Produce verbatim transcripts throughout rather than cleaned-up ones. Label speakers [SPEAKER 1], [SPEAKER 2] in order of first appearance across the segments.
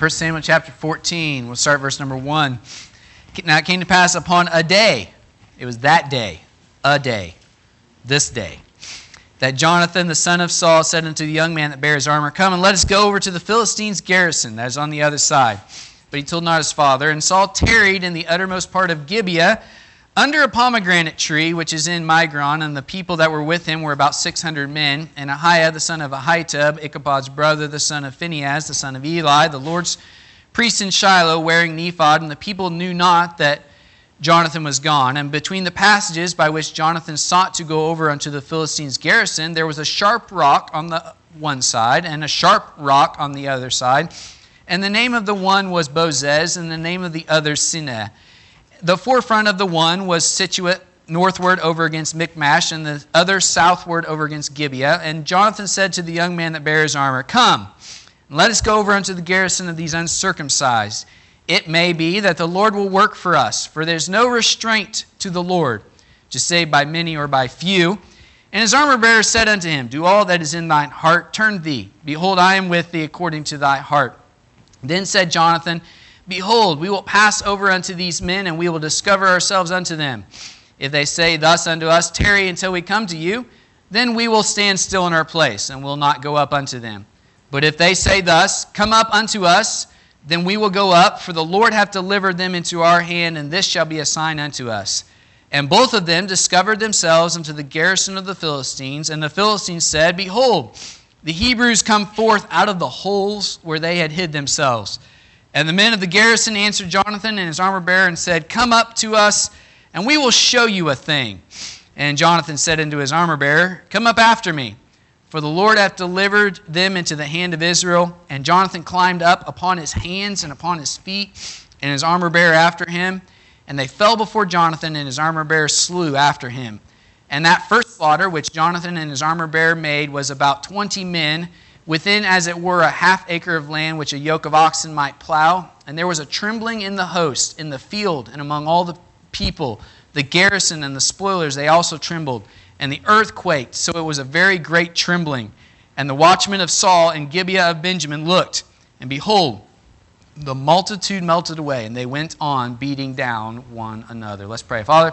[SPEAKER 1] First Samuel chapter fourteen, we'll start verse number one. Now it came to pass upon a day, it was that day, a day, this day, that Jonathan the son of Saul said unto the young man that bare his armor, Come and let us go over to the Philistines' garrison that is on the other side. But he told not his father. And Saul tarried in the uttermost part of Gibeah, under a pomegranate tree, which is in Migron, and the people that were with him were about six hundred men. And Ahiah, the son of Ahitub, Ichabod's brother, the son of Phinehas, the son of Eli, the Lord's priest in Shiloh, wearing an ephod, and the people knew not that Jonathan was gone. And between the passages by which Jonathan sought to go over unto the Philistines' garrison, there was a sharp rock on the one side, and a sharp rock on the other side. And the name of the one was Bozez, and the name of the other Sineh. The forefront of the one was situate northward over against Michmash, and the other southward over against Gibeah. And Jonathan said to the young man that bare his armor, Come, and let us go over unto the garrison of these uncircumcised. It may be that the Lord will work for us, for there is no restraint to the Lord, to save by many or by few. And his armor-bearer said unto him, Do all that is in thine heart, turn thee. Behold, I am with thee according to thy heart. Then said Jonathan, Behold, we will pass over unto these men, and we will discover ourselves unto them. If they say thus unto us, Tarry until we come to you, then we will stand still in our place, and will not go up unto them. But if they say thus, Come up unto us, then we will go up, for the Lord hath delivered them into our hand, and this shall be a sign unto us. And both of them discovered themselves unto the garrison of the Philistines, and the Philistines said, Behold, the Hebrews come forth out of the holes where they had hid themselves. And the men of the garrison answered Jonathan and his armor-bearer and said, Come up to us, and we will show you a thing. And Jonathan said unto his armor-bearer, Come up after me, for the Lord hath delivered them into the hand of Israel. And Jonathan climbed up upon his hands and upon his feet, and his armor-bearer after him. And they fell before Jonathan, and his armor-bearer slew after him. And that first slaughter which Jonathan and his armor-bearer made was about twenty men, within as it were a half acre of land which a yoke of oxen might plow. And there was a trembling in the host, in the field, and among all the people. The garrison and the spoilers, they also trembled. And the earth quaked, so it was a very great trembling. And the watchmen of Saul and Gibeah of Benjamin looked, and behold, the multitude melted away, and they went on beating down one another. Let's pray. Father,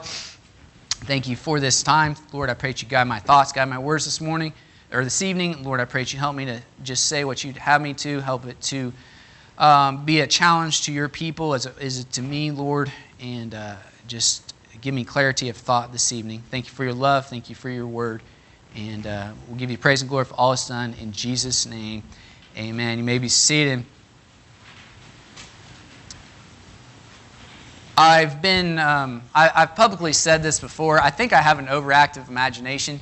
[SPEAKER 1] thank you for this time. Lord, I pray that you guide my thoughts, guide my words this morning, or this evening. Lord, I pray that you help me to just say what you'd have me to, help it to um, be a challenge to your people as it is to me, Lord, and uh, just give me clarity of thought this evening. Thank you for your love. Thank you for your word. And uh, we'll give you praise and glory for all it's done. In Jesus' name, amen. You may be seated. I've been, um, I, I've publicly said this before. I think I have an overactive imagination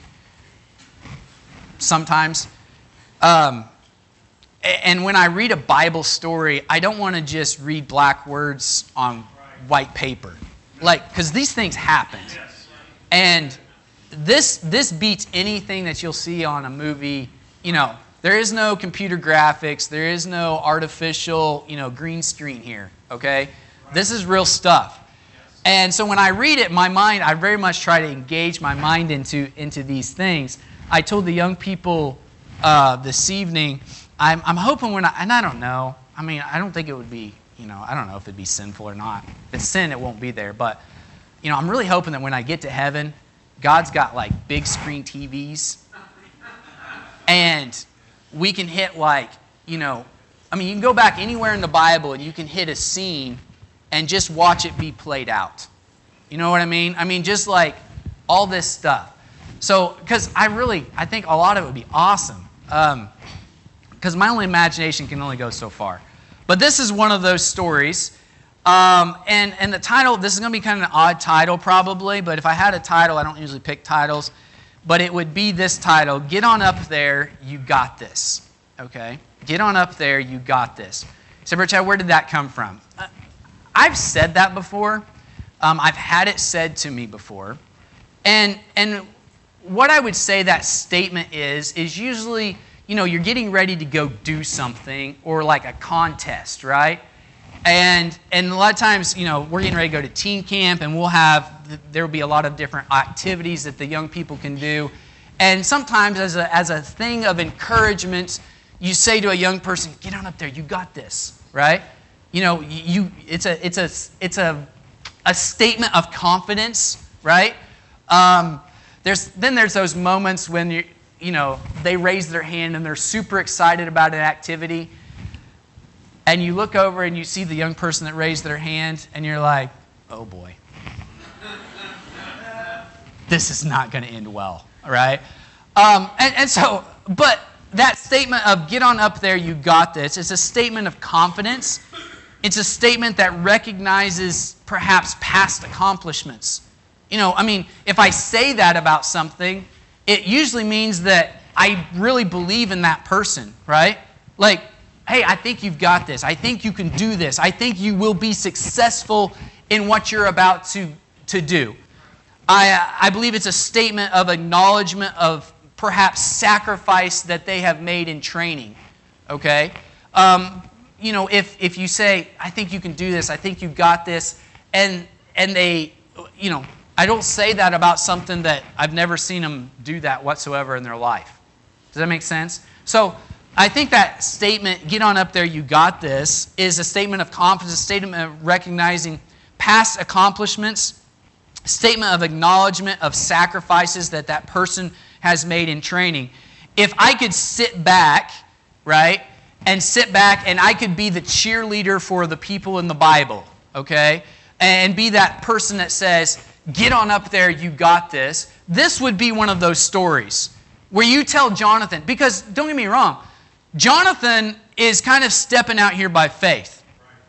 [SPEAKER 1] sometimes. Um, and when I read a Bible story, I don't want to just read black words on white paper. Like, because these things happen. And this this beats anything that you'll see on a movie. You know, there is no computer graphics. There is no artificial, you know, green screen here, okay? This is real stuff. And so when I read it, my mind, I very much try to engage my mind into, into these things. I told the young people uh, this evening, I'm, I'm hoping when I, and I don't know, I mean, I don't think it would be, you know, I don't know if it'd be sinful or not. If it's sin, it won't be there. But, you know, I'm really hoping that when I get to heaven, God's got like big screen T Vs. And we can hit like, you know, I mean, you can go back anywhere in the Bible and you can hit a scene and just watch it be played out. You know what I mean? I mean, just like all this stuff. So, because I really, I think a lot of it would be awesome. Because um, my only imagination can only go so far. But this is one of those stories. Um, and, and the title, this is going to be kind of an odd title probably, but if I had a title, I don't usually pick titles, but it would be this title, Get On Up There, You Got This. Okay? Get on up there, you got this. So, Chad, where did that come from? Uh, I've said that before. Um, I've had it said to me before. And and what I would say that statement is, is usually, you know, you're getting ready to go do something or like a contest, right? And and a lot of times, you know, we're getting ready to go to teen camp and we'll have, there will be a lot of different activities that the young people can do. And sometimes as a, as a thing of encouragement, you say to a young person, get on up there, you got this, right? You know, you it's a it's a it's a a statement of confidence, right? Um, there's then there's those moments when you you know they raise their hand and they're super excited about an activity, and you look over and you see the young person that raised their hand, and you're like, oh boy, this is not going to end well, right? Um, and, and so, but that statement of get on up there, you got this, is a statement of confidence. It's a statement that recognizes perhaps past accomplishments. You know, I mean, if I say that about something, it usually means that I really believe in that person, right? Like, hey, I think you've got this. I think you can do this. I think you will be successful in what you're about to, to do. I, I believe it's a statement of acknowledgement of perhaps sacrifice that they have made in training, okay? Um, you know, if, if you say, I think you can do this, I think you got this, and, and they, you know, I don't say that about something that I've never seen them do that whatsoever in their life. Does that make sense? So I think that statement, get on up there, you got this, is a statement of confidence, a statement of recognizing past accomplishments, a statement of acknowledgement of sacrifices that that person has made in training. If I could sit back, right, and sit back and I could be the cheerleader for the people in the Bible, okay, and be that person that says, get on up there, you got this, this would be one of those stories where you tell Jonathan, because don't get me wrong, Jonathan is kind of stepping out here by faith.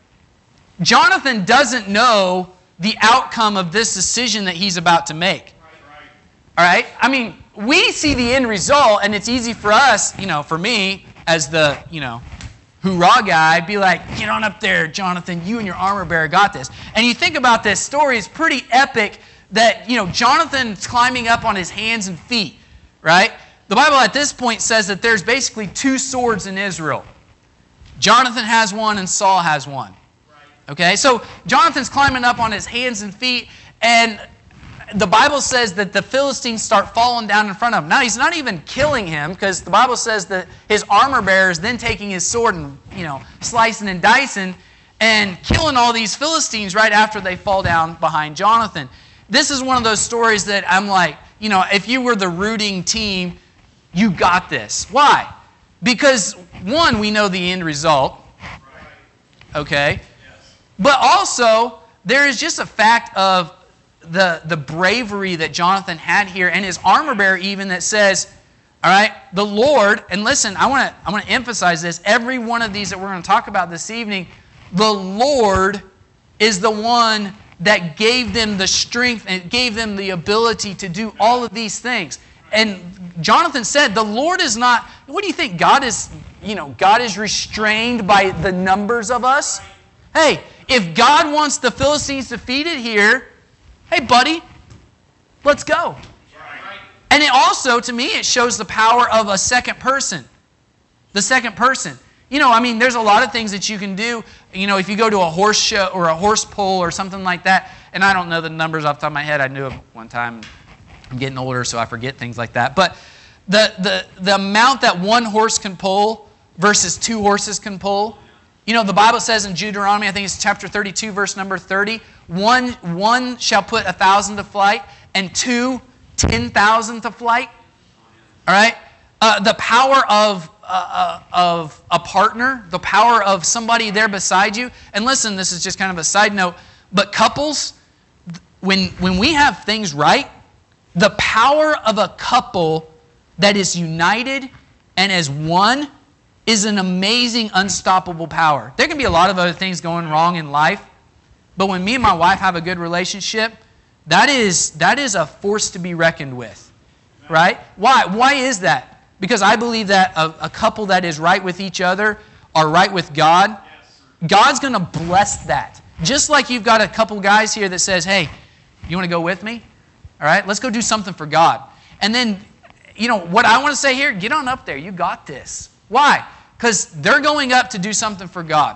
[SPEAKER 1] Jonathan doesn't know the outcome of this decision that he's about to make. All right? I mean, we see the end result, and it's easy for us, you know, for me, as the, you know, hoorah guy, be like, get on up there, Jonathan, you and your armor bearer got this. And you think about this story, it's pretty epic that, you know, Jonathan's climbing up on his hands and feet, right? The Bible at this point says that there's basically two swords in Israel. Jonathan has one and Saul has one. Okay, so Jonathan's climbing up on his hands and feet, and the Bible says that the Philistines start falling down in front of him. Now, he's not even killing him, because the Bible says that his armor bearer is then taking his sword and, you know, slicing and dicing and killing all these Philistines right after they fall down behind Jonathan. This is one of those stories that I'm like, you know, if you were the rooting team, you got this. Why? Because, one, we know the end result. Okay? But also, there is just a fact of the, the bravery that Jonathan had here, and his armor bearer even, that says, all right, the Lord, and listen, I want to I want to emphasize this, every one of these that we're going to talk about this evening, the Lord is the one that gave them the strength and gave them the ability to do all of these things. And Jonathan said, the Lord is not, what do you think? God is, you know, God is restrained by the numbers of us? Hey, if God wants the Philistines defeated here, hey, buddy, let's go. And it also, to me, it shows the power of a second person. The second person. You know, I mean, there's a lot of things that you can do. You know, if you go to a horse show or a horse pull or something like that, and I don't know the numbers off the top of my head. I knew it one time. I'm getting older, so I forget things like that. But the, the, the amount that one horse can pull versus two horses can pull, you know, the Bible says in Deuteronomy, I think it's chapter thirty-two, verse number thirty, one, one shall put a thousand to flight, and two, ten thousand to flight. All right? Uh, the power of, uh, uh, of a partner, the power of somebody there beside you. And listen, this is just kind of a side note, but couples, when, when we have things right, the power of a couple that is united and as one is an amazing, unstoppable power. There can be a lot of other things going wrong in life, but when me and my wife have a good relationship, that is, that is a force to be reckoned with, right? Why? Why is that? Because I believe that a, a couple that is right with each other are right with God. God's going to bless that. Just like you've got a couple guys here that says, hey, you want to go with me? All right, let's go do something for God. And then, you know, what I want to say here, get on up there. You got this. Why? Because they're going up to do something for God.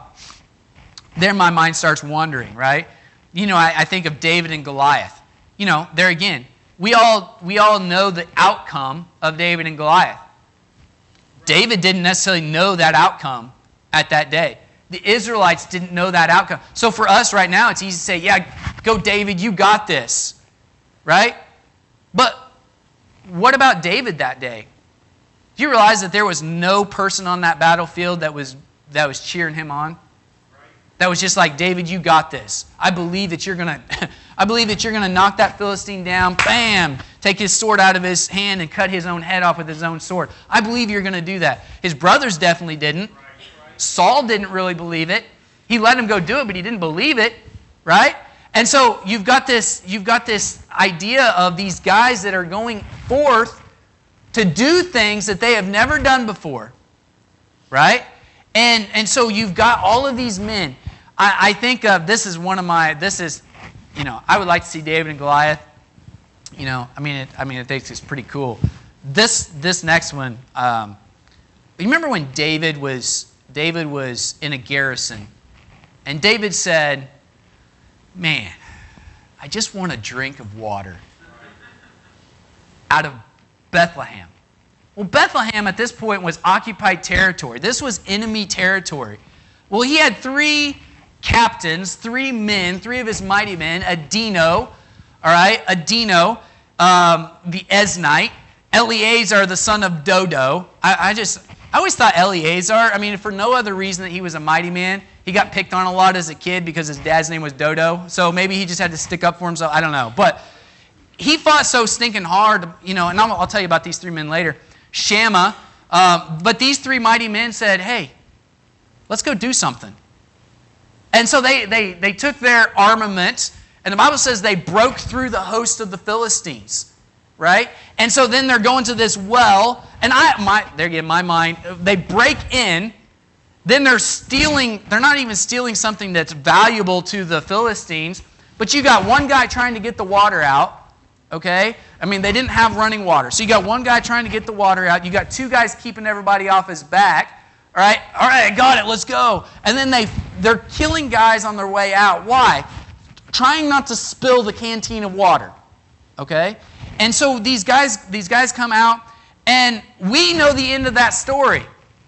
[SPEAKER 1] There my mind starts wandering, right? You know, I, I think of David and Goliath. You know, there again, we all, we all know the outcome of David and Goliath. David didn't necessarily know that outcome at that day. The Israelites didn't know that outcome. So for us right now, it's easy to say, yeah, go David, you got this, right? But what about David that day? Do you realize that there was no person on that battlefield that was, that was cheering him on? That was just like, David, you got this. I believe that you're gonna, I believe that you're gonna knock that Philistine down. Bam! Take his sword out of his hand and cut his own head off with his own sword. I believe you're gonna do that. His brothers definitely didn't. Saul didn't really believe it. He let him go do it, but he didn't believe it, right? And so you've got this, you've got this idea of these guys that are going forth to do things that they have never done before, right? And and so you've got all of these men. I, I think of, this is one of my, this is, you know, I would like to see David and Goliath. You know, I mean, it, I mean, I think it's pretty cool. This this next one, um, you remember when David was David was in a garrison, and David said, "Man, I just want a drink of water out of Bethlehem." Well, Bethlehem at this point was occupied territory. This was enemy territory. Well, he had three captains, three men, three of his mighty men, Adino, all right, Adino, um, the Eznite, Eleazar, the son of Dodo. I, I just, I always thought Eleazar, I mean, for no other reason that he was a mighty man. He got picked on a lot as a kid because his dad's name was Dodo. So maybe he just had to stick up for himself. I don't know. But he fought so stinking hard, you know, and I'll, I'll tell you about these three men later. Shammah, um, but these three mighty men said, hey, let's go do something. And so they, they, they took their armament, and the Bible says they broke through the host of the Philistines, right? And so then they're going to this well, and I, my, there again, my mind, they break in, then they're stealing, they're not even stealing something that's valuable to the Philistines, but you got one guy trying to get the water out. Okay? I mean, they didn't have running water. So you got one guy trying to get the water out. You got two guys keeping everybody off his back. All right? All right, I got it. Let's go. And then they, they're killing guys on their way out. Why? Trying not to spill the canteen of water. Okay? And so these guys, these guys come out, and we know the end of that story.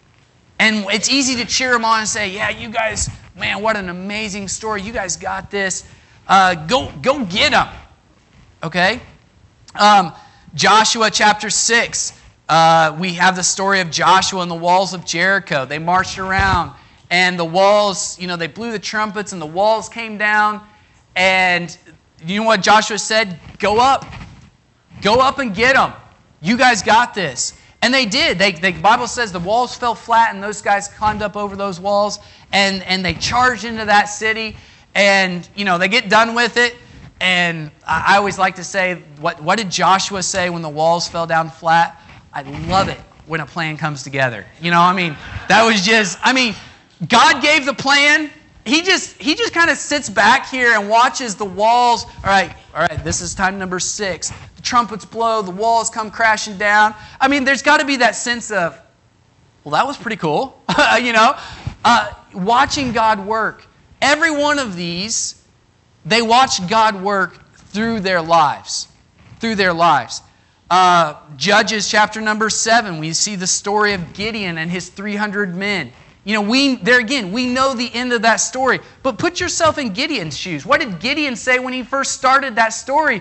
[SPEAKER 1] And it's easy to cheer them on and say, yeah, you guys, man, what an amazing story. You guys got this. Uh, go, go get them. Okay? Um, Joshua chapter six, uh, we have the story of Joshua and the walls of Jericho. They marched around, and the walls, you know, they blew the trumpets, and the walls came down. And you know what Joshua said? Go up. Go up and get them. You guys got this. And they did. They, they, the Bible says the walls fell flat, and those guys climbed up over those walls, and, and they charged into that city. And, you know, they get done with it. And I always like to say, what, what did Joshua say when the walls fell down flat? I love it when a plan comes together. You know, I mean, that was just, I mean, God gave the plan. He just, he just kind of sits back here and watches the walls. All right, all right, this is time number six. The trumpets blow, the walls come crashing down. I mean, there's got to be that sense of, well, that was pretty cool. you know, uh, watching God work. Every one of these, they watched God work through their lives. Through their lives. Uh, Judges chapter number seven, we see the story of Gideon and his three hundred men. You know, we there again, we know the end of that story. But put yourself in Gideon's shoes. What did Gideon say when he first started that story?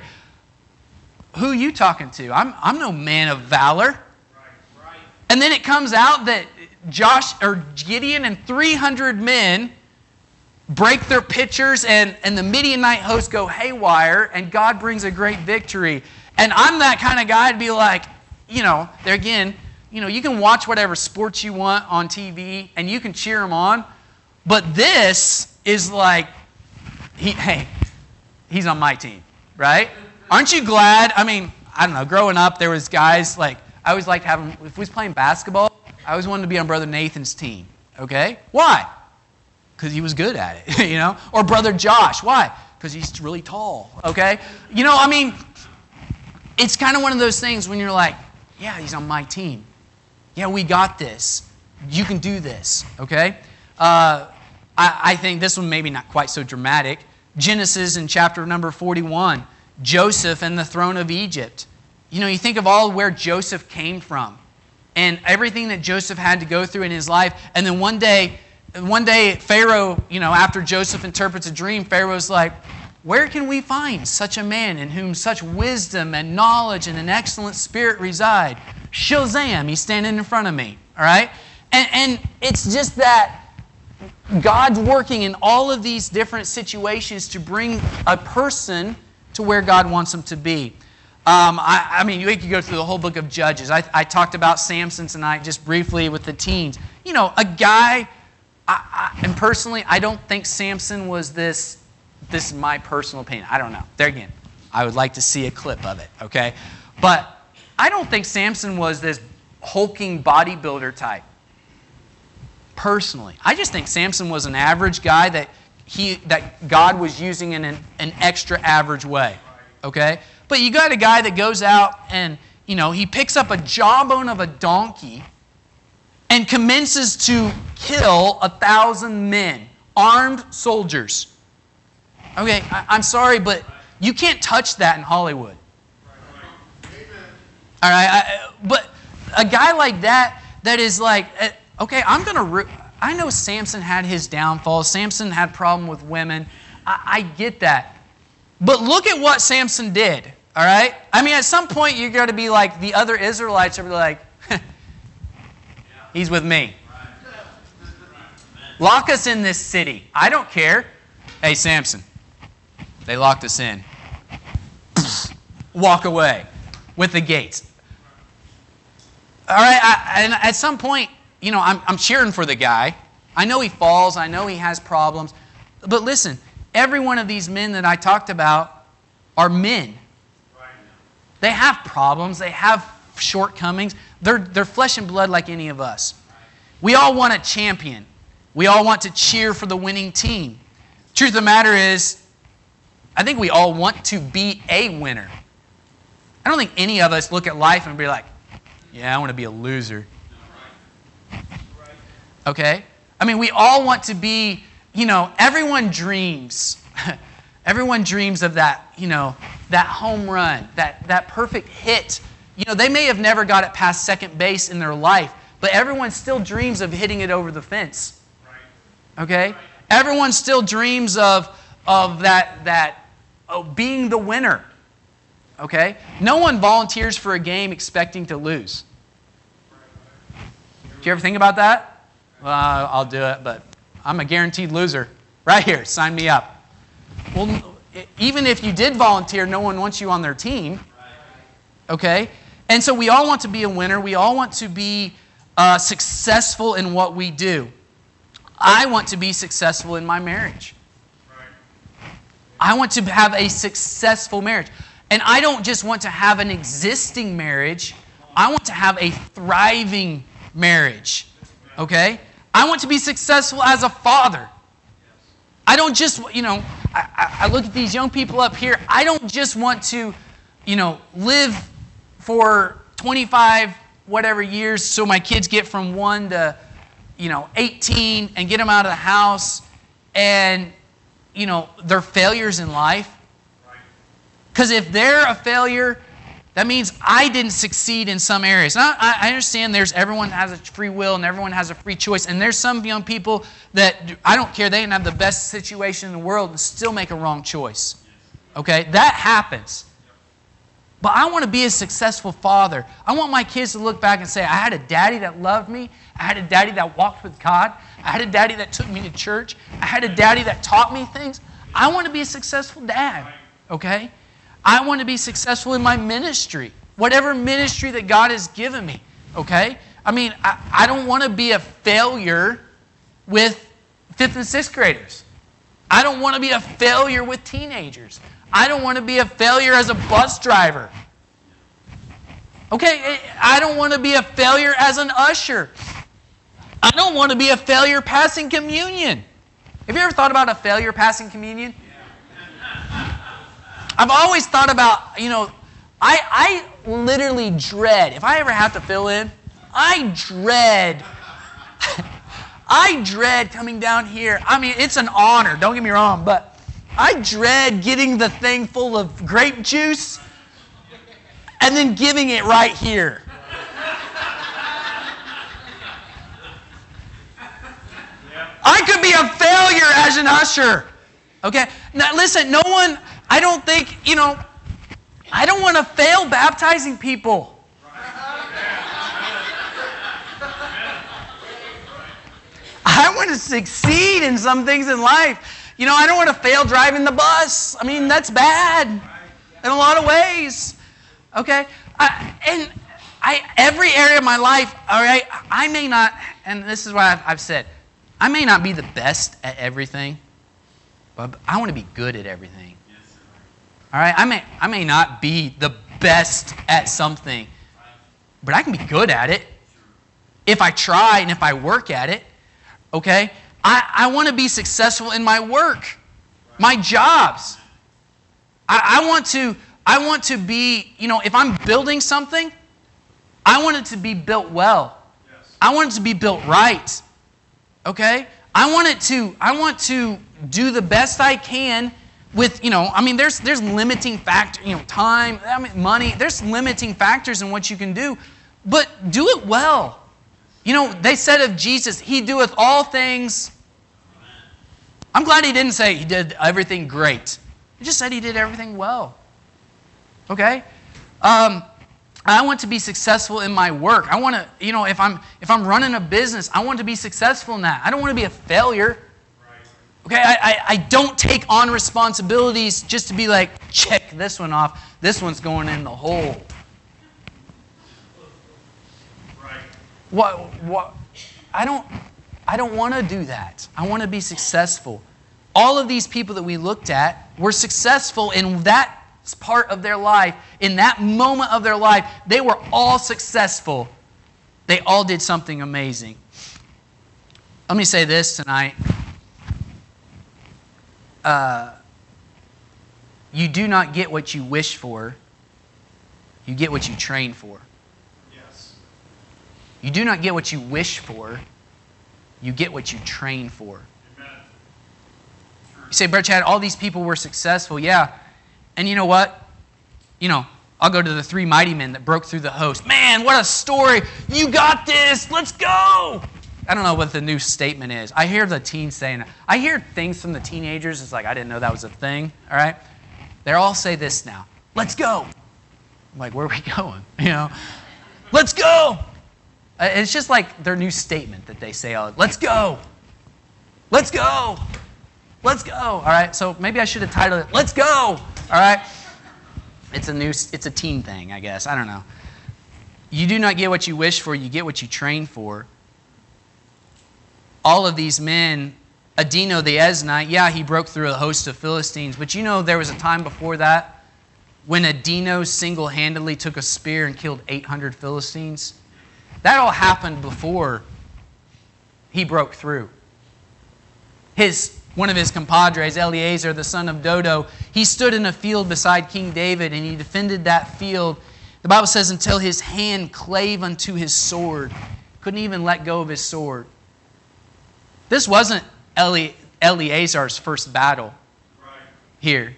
[SPEAKER 1] Who are you talking to? I'm, I'm no man of valor. Right, right. And then it comes out that Josh or Gideon and three hundred men break their pitchers, and, and the Midianite hosts go haywire, and God brings a great victory. And I'm that kind of guy to be like, you know, there again, you know, you can watch whatever sports you want on T V, and you can cheer them on, but this is like, he, hey, he's on my team, right? Aren't you glad? I mean, I don't know, growing up, there was guys, like, I always liked having, if we was playing basketball, I always wanted to be on Brother Nathan's team, okay? Why? Because he was good at it, you know? Or Brother Josh. Why? Because he's really tall, okay? You know, I mean, it's kind of one of those things when you're like, yeah, he's on my team. Yeah, we got this. You can do this, okay? Uh, I, I think this one maybe not quite so dramatic. Genesis in chapter number forty-one, Joseph and the throne of Egypt. You know, you think of all where Joseph came from. and everything that Joseph had to go through in his life. And then one day, one day Pharaoh, you know, after Joseph interprets a dream, Pharaoh's like, where can we find such a man in whom such wisdom and knowledge and an excellent spirit reside? Shazam, he's standing in front of me, all right? And, and it's just that God's working in all of these different situations to bring a person to where God wants them to be. Um, I, I mean, you could go through the whole book of Judges. I, I talked about Samson tonight just briefly with the teens. You know, a guy, I, I, and personally, I don't think Samson was this, this is my personal opinion. I don't know. There again, I would like to see a clip of it, okay? But I don't think Samson was this hulking bodybuilder type. Personally, I just think Samson was an average guy that he that God was using in an, an extra average way. Okay? But you got a guy that goes out and, you know, he picks up a jawbone of a donkey and commences to kill a thousand men, armed soldiers. Okay, I, I'm sorry, but you can't touch that in Hollywood. All right, I, but a guy like that, that is like, okay, I'm going to... Re- I know Samson had his downfalls. Samson had problem with women. I, I get that. But look at what Samson did, all right? I mean, at some point, you're going to be like the other Israelites are like, he's with me. Lock us in this city. I don't care. Hey, Samson, they locked us in. Walk away with the gates. All right, I, and at some point, you know, I'm, I'm cheering for the guy. I know he falls. I know he has problems. But listen, every one of these men that I talked about are men. They have problems. They have shortcomings. They're, they're flesh and blood like any of us. We all want a champion. We all want to cheer for the winning team. Truth of the matter is, I think we all want to be a winner. I don't think any of us look at life and be like, yeah, I want to be a loser. Okay? I mean, we all want to be, you know, everyone dreams. Everyone dreams of that, you know, that home run, that, that perfect hit. You know, they may have never got it past second base in their life, but everyone still dreams of hitting it over the fence. Okay? Everyone still dreams of, of that, that oh, being the winner. Okay? No one volunteers for a game expecting to lose. Do you ever think about that? Well, I'll do it, but I'm a guaranteed loser. Right here, sign me up. Well, even if you did volunteer, no one wants you on their team. Okay? And so we all want to be a winner. We all want to be uh, successful in what we do. I want to be successful in my marriage. I want to have a successful marriage. And I don't just want to have an existing marriage. I want to have a thriving marriage. Okay? I want to be successful as a father. I don't just, you know, I, I look at these young people up here. I don't just want to, you know, live for twenty-five whatever years so my kids get from one to, you know, eighteen and get them out of the house and, you know, they're failures in life. Because if they're a failure, that means I didn't succeed in some areas. Now, I understand there's everyone has a free will and everyone has a free choice. And there's some young people that, I don't care, they can have the best situation in the world and still make a wrong choice. Okay? That happens. But I want to be a successful father. I want my kids to look back and say, I had a daddy that loved me. I had a daddy that walked with God. I had a daddy that took me to church. I had a daddy that taught me things. I want to be a successful dad. Okay? I want to be successful in my ministry, whatever ministry that God has given me, okay? I mean, I, I don't want to be a failure with fifth and sixth graders. I don't want to be a failure with teenagers. I don't want to be a failure as a bus driver. Okay, I don't want to be a failure as an usher. I don't want to be a failure passing communion. Have you ever thought about a failure passing communion? I've always thought about, you know, I, I literally dread, if I ever have to fill in, I dread, I dread coming down here. I mean, it's an honor, don't get me wrong, but I dread getting the thing full of grape juice and then giving it right here. I could be a failure as an usher. Okay? Now, listen, no one, I don't think, you know, I don't want to fail baptizing people. I want to succeed in some things in life. You know, I don't want to fail driving the bus. I mean, that's bad in a lot of ways. Okay? I, and I, every area of my life, all right, I may not, and this is what I've, I've said, I may not be the best at everything, but I want to be good at everything. All right? I may, I may not be the best at something, but I can be good at it if I try and if I work at it. Okay? I, I want to be successful in my work, my jobs. I, I want to, I want to be, you know, if I'm building something, I want it to be built well. Yes. I want it to be built right. Okay? I want it to, I want to do the best I can with, you know, I mean, there's there's limiting factors, you know, time, I mean, money. There's limiting factors in what you can do, but do it well. You know, they said of Jesus, He doeth all things. I'm glad He didn't say He did everything great. He just said He did everything well. Okay? Um, I want to be successful in my work. I want to, you know, if I'm if I'm running a business, I want to be successful in that. I don't want to be a failure. Okay? I, I, I don't take on responsibilities just to be like, check this one off. This one's going in the hole. What, what, I don't, I don't want to do that. I want to be successful. All of these people that we looked at were successful in that part of their life. In that moment of their life, they were all successful. They all did something amazing. Let me say this tonight. Uh, you do not get what you wish for. You get what you train for. You do not get what you wish for. You get what you train for. Amen. You say, Brother Chad, all these people were successful. Yeah. And you know what? You know, I'll go to the three mighty men that broke through the host. Man, what a story. You got this. Let's go. I don't know what the new statement is. I hear the teens saying it. I hear things from the teenagers. It's like, I didn't know that was a thing. All right? They all say this now. Let's go. I'm like, where are we going? You know? Let's go. It's just like their new statement that they say, oh, let's go. Let's go. Let's go. All right, so maybe I should have titled it, Let's Go. All right. It's a new, it's a teen thing, I guess. I don't know. You do not get what you wish for. You get what you train for. All of these men, Adino the Eznite, yeah, he broke through a host of Philistines. But you know there was a time before that when Adino single-handedly took a spear and killed eight hundred Philistines. That all happened before he broke through. His, one of his compadres, Eleazar, the son of Dodo, he stood in a field beside King David, and he defended that field. The Bible says until his hand clave unto his sword. Couldn't even let go of his sword. This wasn't Ele, Eleazar's first battle here.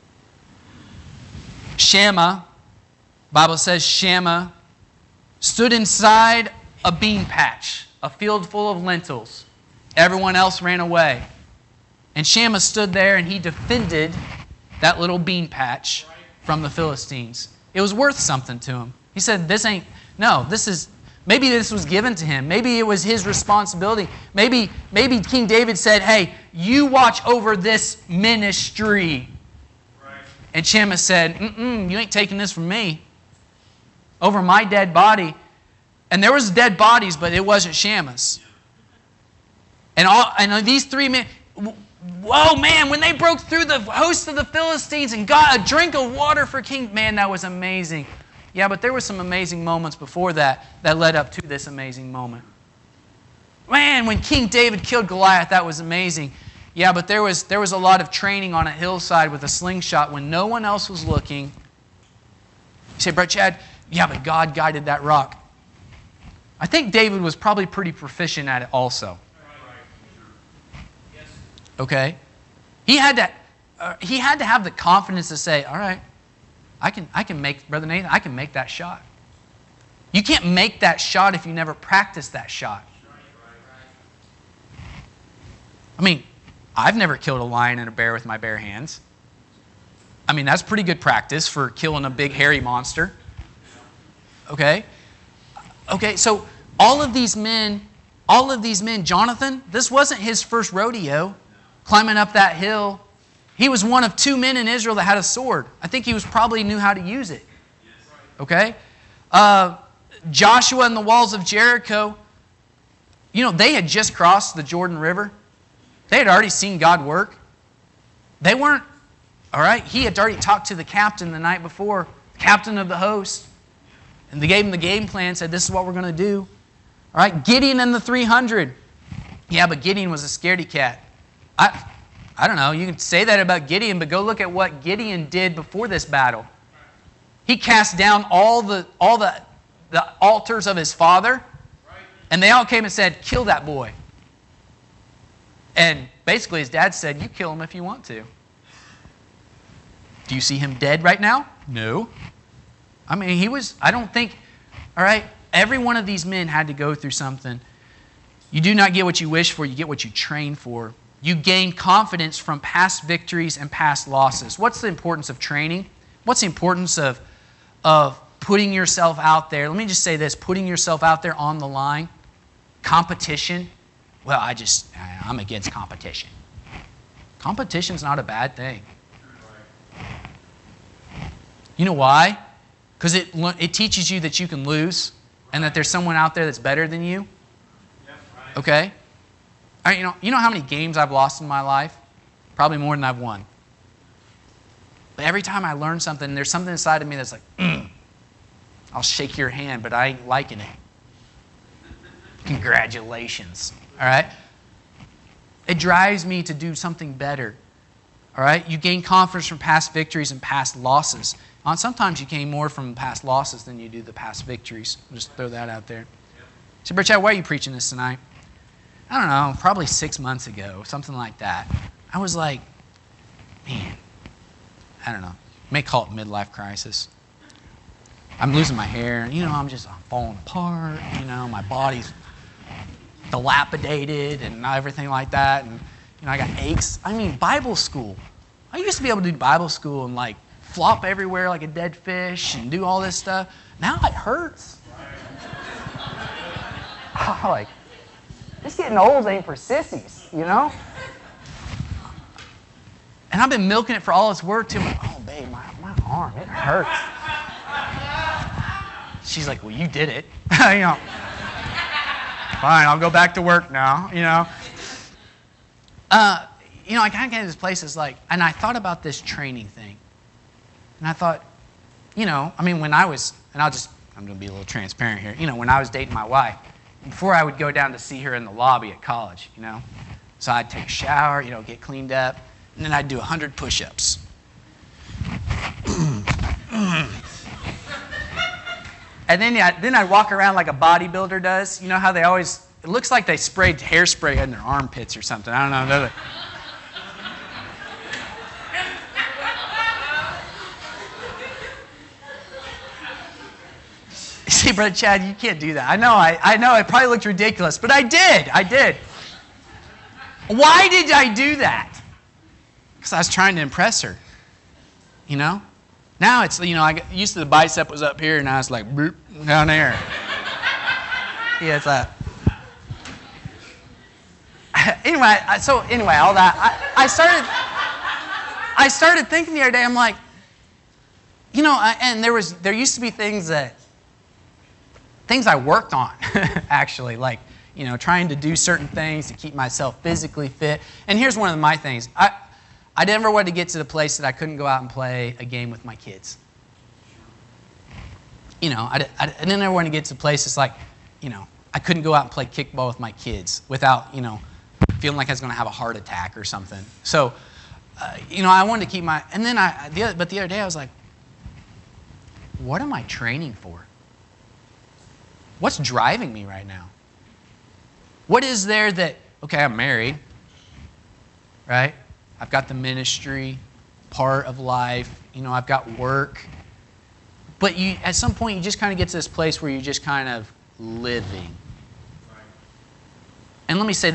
[SPEAKER 1] Shammah, the Bible says Shammah, stood inside a bean patch, a field full of lentils. Everyone else ran away. And Shammah stood there and he defended that little bean patch from the Philistines. It was worth something to him. He said, this ain't, no, this is, maybe this was given to him. Maybe it was his responsibility. Maybe, maybe King David said, hey, you watch over this ministry. Right. And Shammah said, mm-mm, you ain't taking this from me. Over my dead body. And there was dead bodies, but it wasn't Shammah's. And all and these three men, whoa, man, when they broke through the host of the Philistines and got a drink of water for King, man, that was amazing. Yeah, but there were some amazing moments before that that led up to this amazing moment. Man, when King David killed Goliath, that was amazing. Yeah, but there was there was a lot of training on a hillside with a slingshot when no one else was looking. You say, Brother Chad, yeah, but God guided that rock. I think David was probably pretty proficient at it also. Okay? He had to, uh, he had to have the confidence to say, all right, I can, I can make, Brother Nathan, I can make that shot. You can't make that shot if you never practice that shot. I mean, I've never killed a lion and a bear with my bare hands. I mean, that's pretty good practice for killing a big hairy monster. Okay? Okay, so all of these men, all of these men, Jonathan, this wasn't his first rodeo climbing up that hill. He was one of two men in Israel that had a sword. I think he was probably knew how to use it. Okay? Uh, Joshua and the walls of Jericho, you know, they had just crossed the Jordan River. They had already seen God work. They weren't, all right? He had already talked to the captain the night before, captain of the host. And they gave him the game plan, said, this is what we're going to do. All right? Gideon and the three hundred. Yeah, but Gideon was a scaredy cat. I, I don't know. You can say that about Gideon, but go look at what Gideon did before this battle. He cast down all the, all the, the altars of his father, and they all came and said, kill that boy. And basically his dad said, you kill him if you want to. Do you see him dead right now? No. I mean, he was, I don't think, all right, every one of these men had to go through something. You do not get what you wish for, you get what you train for. You gain confidence from past victories and past losses. What's the importance of training? What's the importance of, of putting yourself out there? Let me just say this, putting yourself out there on the line. Competition. Well, I just, I'm against competition. Competition's not a bad thing. You know why? Because it, it teaches you that you can lose and that there's someone out there that's better than you. Okay? All right, you know, you know how many games I've lost in my life? Probably more than I've won. But every time I learn something, there's something inside of me that's like, mm, I'll shake your hand, but I ain't liking it. Congratulations. All right? It drives me to do something better. All right? You gain confidence from past victories and past losses. And sometimes you gain more from past losses than you do the past victories. I'll just throw that out there. So, Brett Chad, why are you preaching this tonight? I don't know, probably six months ago, something like that. I was like, man, I don't know. You may call it midlife crisis. I'm losing my hair. You know, I'm just I'm falling apart. You know, my body's dilapidated and everything like that. And, you know, I got aches. I mean, Bible school. I used to be able to do Bible school and, like, flop everywhere like a dead fish and do all this stuff. Now it hurts. I'm like, just getting old ain't for sissies, you know? And I've been milking it for all it's worth too. I'm like, oh, babe, my, my arm, it hurts. She's like, well, you did it. you know, fine, I'll go back to work now, you know? Uh, you know, I kind of get to this place, it's like, and I thought about this training thing. And I thought, you know, I mean, when I was, and I'll just, I'm going to be a little transparent here. You know, when I was dating my wife, before I would go down to see her in the lobby at college, you know. So I'd take a shower, you know, get cleaned up, and then I'd do one hundred push-ups. And then, yeah, then I'd walk around like a bodybuilder does. You know how they always, it looks like they sprayed hairspray in their armpits or something. I don't know. They're like, see, Brother Chad, you can't do that. I know, I, I know, it probably looked ridiculous, but I did, I did. Why did I do that? Because I was trying to impress her, you know? Now it's, you know, I got used to the bicep was up here, and now it's like, boop, down there. Yeah, it's like. Anyway, so anyway, all that, I, I started, I started thinking the other day, I'm like, you know, and there was, there used to be things that, things I worked on, actually, like, you know, trying to do certain things to keep myself physically fit. And here's one of my things. I, I never wanted to get to the place that I couldn't go out and play a game with my kids. You know, I, I, I didn't ever want to get to the place that's like, you know, I couldn't go out and play kickball with my kids without, you know, feeling like I was going to have a heart attack or something. So, uh, you know, I wanted to keep my, and then I, the other, but the other day I was like, what am I training for? What's driving me right now? What is there that, okay, I'm married, right? I've got the ministry part of life. You know, I've got work. But you, at some point, you just kind of get to this place where you're just kind of living. And let me say this.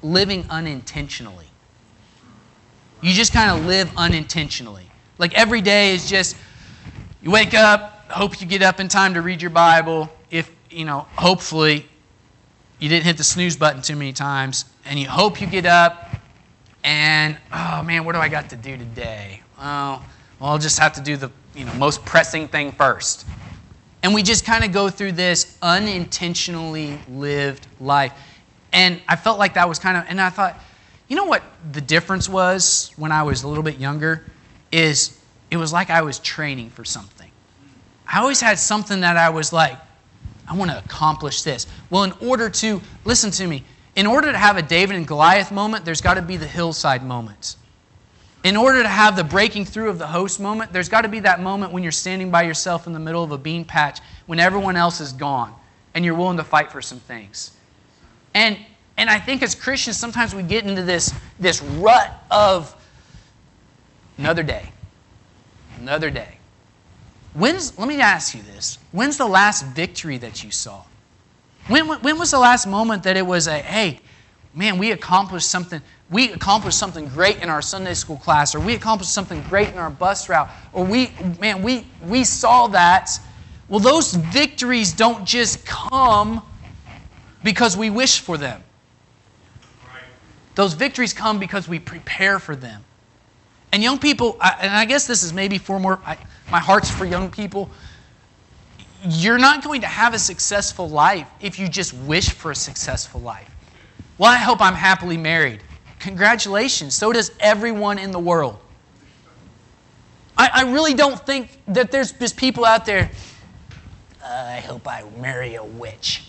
[SPEAKER 1] living unintentionally. You just kind of live unintentionally. Like every day is just, you wake up, hope you get up in time to read your Bible. If, you know, hopefully you didn't hit the snooze button too many times. And you hope you get up and, oh man, what do I got to do today? Oh, well, I'll just have to do the, you know, most pressing thing first. And we just kind of go through this unintentionally lived life. And I felt like that was kind of, and I thought, you know what the difference was when I was a little bit younger? Is it was like I was training for something. I always had something that I was like, I want to accomplish this. Well, in order to, listen to me, in order to have a David and Goliath moment, there's got to be the hillside moment. In order to have the breaking through of the host moment, there's got to be that moment when you're standing by yourself in the middle of a bean patch when everyone else is gone and you're willing to fight for some things. And and I think as Christians, sometimes we get into this, this rut of another day, another day. When's, let me ask you this. When's the last victory that you saw? When, when was the last moment that it was a, hey, man, we accomplished something. We accomplished something great in our Sunday school class, or we accomplished something great in our bus route, or we, man, we, we saw that. Well, those victories don't just come because we wish for them. Those victories come because we prepare for them. And young people, and I guess this is maybe for more, I, my heart's for young people. You're not going to have a successful life if you just wish for a successful life. Well, I hope I'm happily married. Congratulations. So does everyone in the world. I, I really don't think that there's just people out there, uh, I hope I marry a witch.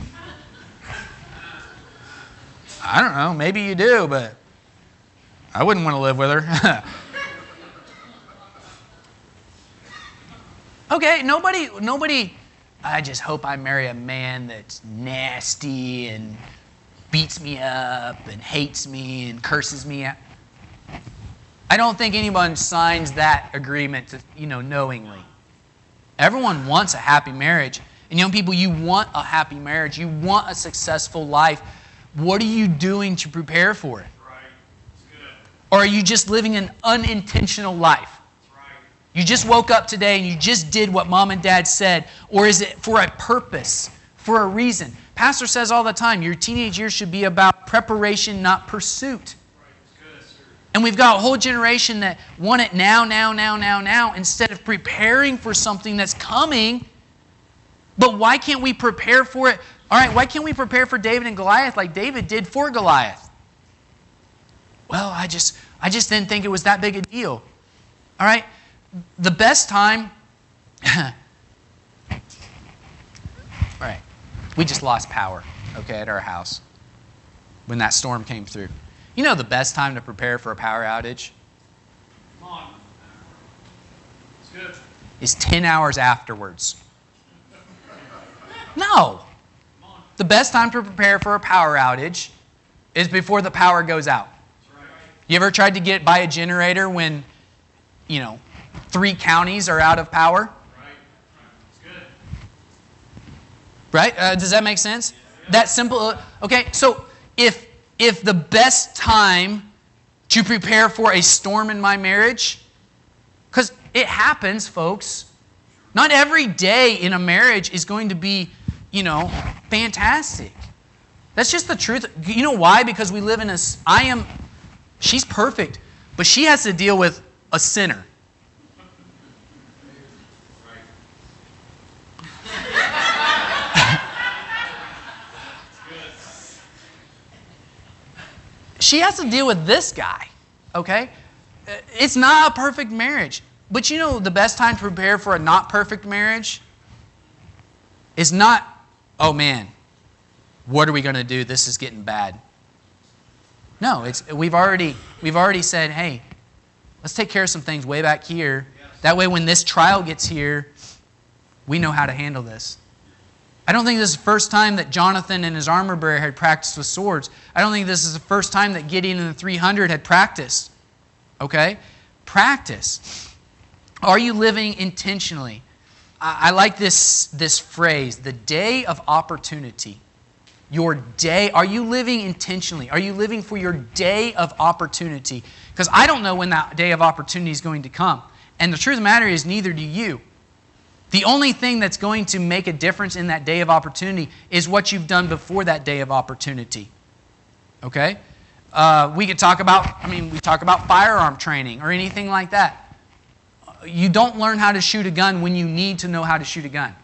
[SPEAKER 1] I don't know. Maybe you do, but I wouldn't want to live with her. Okay, nobody, nobody, I just hope I marry a man that's nasty and beats me up and hates me and curses me out. I don't think anyone signs that agreement to, you know, knowingly. Everyone wants a happy marriage. And young people, you want a happy marriage. You want a successful life. What are you doing to prepare for it?
[SPEAKER 2] Right. It's good.
[SPEAKER 1] Or are you just living an unintentional life?
[SPEAKER 2] Right.
[SPEAKER 1] You just woke up today and you just did what mom and dad said? Or is it for a purpose, for a reason? Pastor says all the time, your teenage years should be about preparation, not pursuit.
[SPEAKER 2] Right. It's good, sir.
[SPEAKER 1] And we've got a whole generation that want it now, now, now, now, now, instead of preparing for something that's coming. But why can't we prepare for it? All right, why can't we prepare for David and Goliath like David did for Goliath? Well, I just, I just didn't think it was that big a deal. All right, the best time... All right, we just lost power, okay, at our house when that storm came through. You know the best time to prepare for a power outage?
[SPEAKER 2] Come on. It's good.
[SPEAKER 1] Is ten hours afterwards. No. The best time to prepare for a power outage is before the power goes out.
[SPEAKER 2] That's right.
[SPEAKER 1] You ever tried to get by a generator when, you know, three counties are out of power?
[SPEAKER 2] Right. It's good.
[SPEAKER 1] Right? Uh, does that make sense? That simple. Okay, so if if the best time to prepare for a storm in my marriage, because it happens, folks. Not every day in a marriage is going to be, you know, fantastic. That's just the truth. You know why? Because we live in a... I am... She's perfect, but she has to deal with a sinner. She has to deal with this guy, okay? It's not a perfect marriage. But you know the best time to prepare for a not perfect marriage is not, oh man, what are we going to do? This is getting bad. No, it's we've already we've already said, hey, let's take care of some things way back here. That way when this trial gets here, we know how to handle this. I don't think this is the first time that Jonathan and his armor bearer had practiced with swords. I don't think this is the first time that Gideon and the three hundred had practiced. Okay? Practice. Are you living intentionally? I, I like this, this phrase, the day of opportunity. your day? Are you living intentionally? Are you living for your day of opportunity? Because I don't know when that day of opportunity is going to come. And the truth of the matter is, neither do you. The only thing that's going to make a difference in that day of opportunity is what you've done before that day of opportunity. Okay? Uh, we could talk about, I mean, we talk about firearm training or anything like that. You don't learn how to shoot a gun when you need to know how to shoot a gun.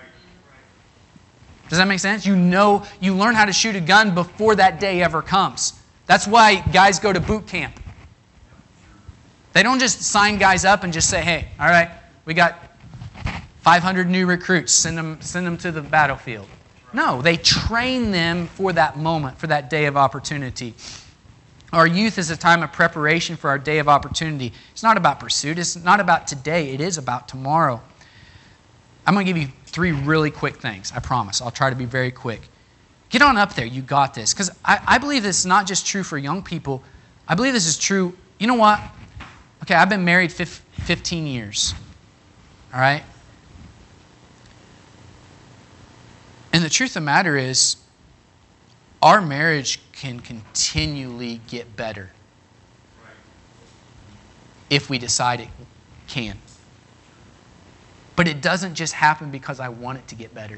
[SPEAKER 1] Does that make sense? You know, you learn how to shoot a gun before that day ever comes. That's why guys go to boot camp. They don't just sign guys up and just say, hey, all right, we got five hundred new recruits, send them, send them to the battlefield. No, they train them for that moment, for that day of opportunity. Our youth is a time of preparation for our day of opportunity. It's not about pursuit. It's not about today. It is about tomorrow. I'm going to give you three really quick things. I promise. I'll try to be very quick. Get on up there. You got this. Because I, I believe this is not just true for young people. I believe this is true. You know what? Okay, I've been married fifteen years. All right? And the truth of the matter is, our marriage can continually get better if we decide it can. But it doesn't just happen because I want it to get better.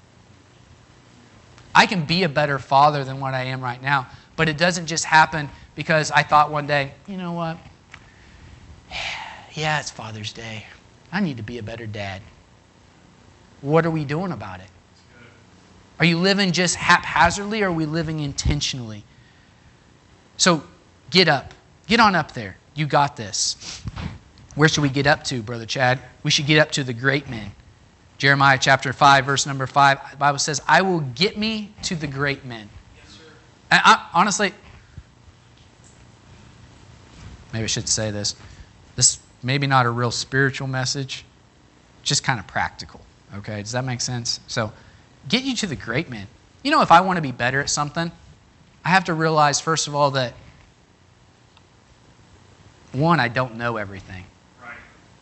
[SPEAKER 1] I can be a better father than what I am right now, but it doesn't just happen because I thought one day, you know what? Yeah, it's Father's Day. I need to be a better dad. What are we doing about it? Are you living just haphazardly or are we living intentionally? So get up. Get on up there. You got this. Where should we get up to, Brother Chad? We should get up to the great men. Jeremiah chapter five, verse number five, the Bible says, I will get me to the great men.
[SPEAKER 2] Yes, sir.
[SPEAKER 1] And I, honestly, maybe I should say this. This maybe not a real spiritual message, just kind of practical. Okay, does that make sense? So, get you to the great men. You know, if I want to be better at something, I have to realize, first of all, that one, I don't know everything.
[SPEAKER 2] Right.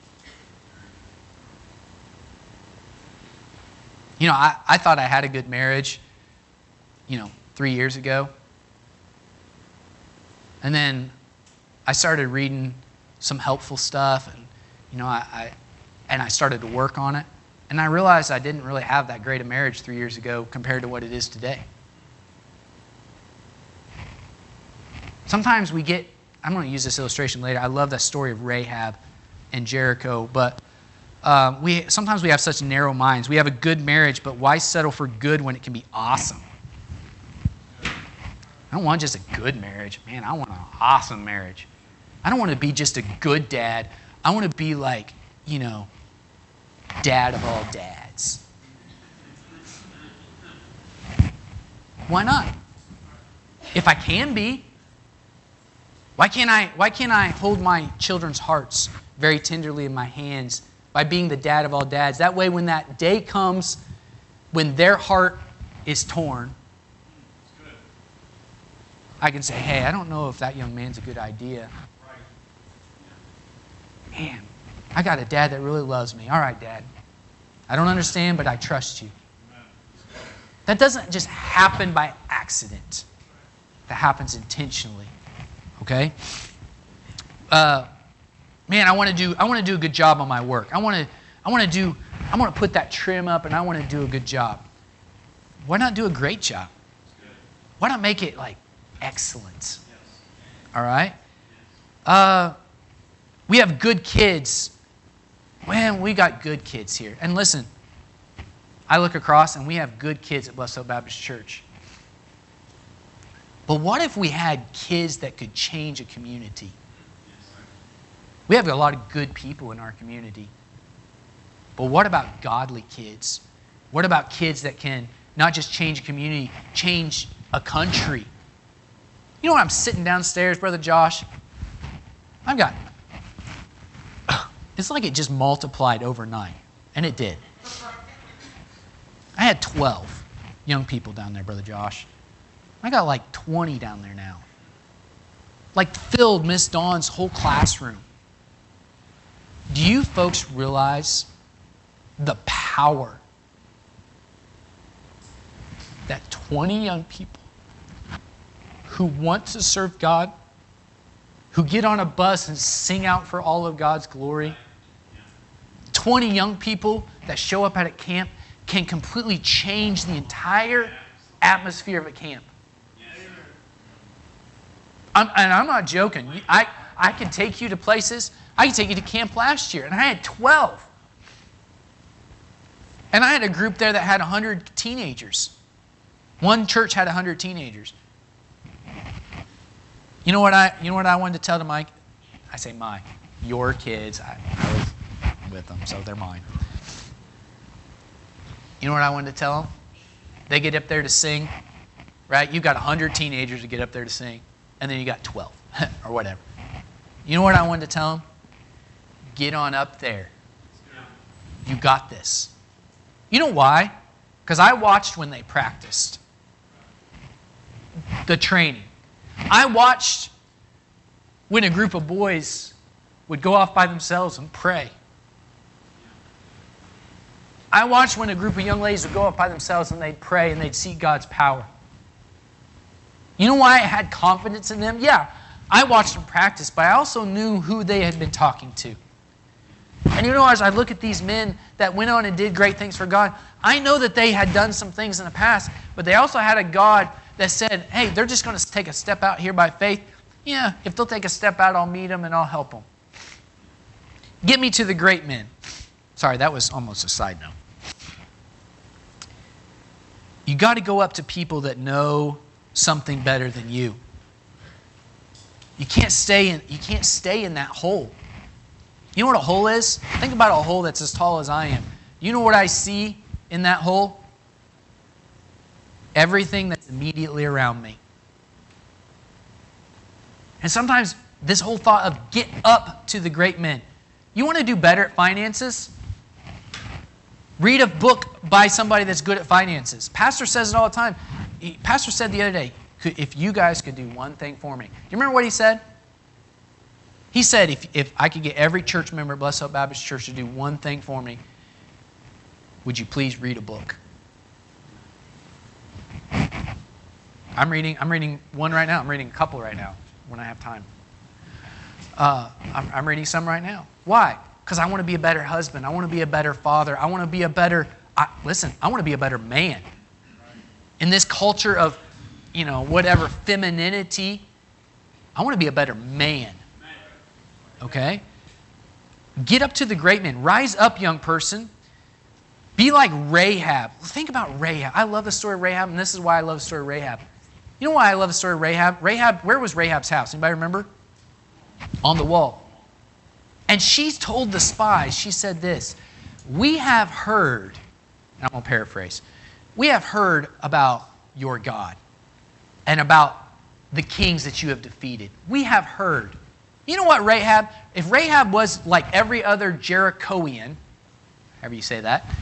[SPEAKER 1] You know, I, I thought I had a good marriage, you know, three years ago. And then I started reading some helpful stuff, and, you know, I, I and I started to work on it. And I realized I didn't really have that great a marriage three years ago compared to what it is today. Sometimes we get, I'm going to use this illustration later. I love that story of Rahab and Jericho, but uh, we sometimes we have such narrow minds. We have a good marriage, but why settle for good when it can be awesome? I don't want just a good marriage. Man, I want an awesome marriage. I don't want to be just a good dad. I want to be like, you know, dad of all dads. Why not? If I can be, why can't I, why can't I hold my children's hearts very tenderly in my hands by being the dad of all dads? That way when that day comes, when their heart is torn, I can say, hey, I don't know if that young man's a good idea. Man, I got a dad that really loves me. All right, Dad. I don't understand, but I trust you. That doesn't just happen by accident. That happens intentionally. Okay? Uh, man, I want to do I want to do a good job on my work. I want to I want to do I want to put that trim up and I want to do a good job. Why not do a great job? Why not make it like excellent? All right? Uh, we have good kids. Man, we got good kids here. And listen, I look across and we have good kids at Blessed Hope Baptist Church. But what if we had kids that could change a community? We have a lot of good people in our community. But what about godly kids? What about kids that can not just change a community, change a country? You know when I'm sitting downstairs, Brother Josh? I've got, it's like it just multiplied overnight. And it did. I had twelve young people down there, Brother Josh. I got like twenty down there now. Like filled Miss Dawn's whole classroom. Do you folks realize the power that twenty young people who want to serve God, who get on a bus and sing out for all of God's glory. twenty young people that show up at a camp can completely change the entire atmosphere of a camp. I'm, and I'm not joking. I, I can take you to places. I can take you to camp last year, and I had twelve. And I had a group there that had one hundred teenagers. One church had one hundred teenagers. You know what I, you know what I wanted to tell to Mike? I say my, your kids. I, I was with them, so they're mine. You know what I wanted to tell them? They get up there to sing, right? You've got one hundred teenagers to get up there to sing, and then you got twelve or whatever. You know what I wanted to tell them? Get on up there. You got this. You know why? Because I watched when they practiced the training. I watched when a group of boys would go off by themselves and pray. I watched when a group of young ladies would go off by themselves and they'd pray and they'd seek God's power. You know why I had confidence in them? Yeah, I watched them practice, but I also knew who they had been talking to. And you know, as I look at these men that went on and did great things for God, I know that they had done some things in the past, but they also had a God that said, hey, they're just going to take a step out here by faith. Yeah, if they'll take a step out, I'll meet them and I'll help them. Get me to the great men. Sorry, that was almost a side note. You got to go up to people that know something better than you. You can't stay in, you can't stay in that hole. You know what a hole is? Think about a hole that's as tall as I am. You know what I see in that hole? Everything that's immediately around me. And sometimes this whole thought of get up to the great men. You want to do better at finances? Read a book by somebody that's good at finances. Pastor says it all the time. He, Pastor said the other day, if you guys could do one thing for me. Do you remember what he said? He said, if, if I could get every church member at Blessed Hope Baptist Church to do one thing for me, would you please read a book? I'm reading, I'm reading one right now. I'm reading a couple right now when I have time. Uh, I'm, I'm reading some right now. Why? Because I want to be a better husband. I want to be a better father. I want to be a better, I, listen, I want to be a better man. In this culture of, you know, whatever, femininity, I want to be a better man. Okay? Get up to the great men. Rise up, young person. Be like Rahab. Think about Rahab. I love the story of Rahab, and this is why I love the story of Rahab. You know why I love the story of Rahab? Rahab, where was Rahab's house? Anybody remember? On the wall. And she told the spies, she said this, we have heard, and I'm going to paraphrase, we have heard about your God and about the kings that you have defeated. We have heard. You know what, Rahab? If Rahab was like every other Jerichoan, however you say that,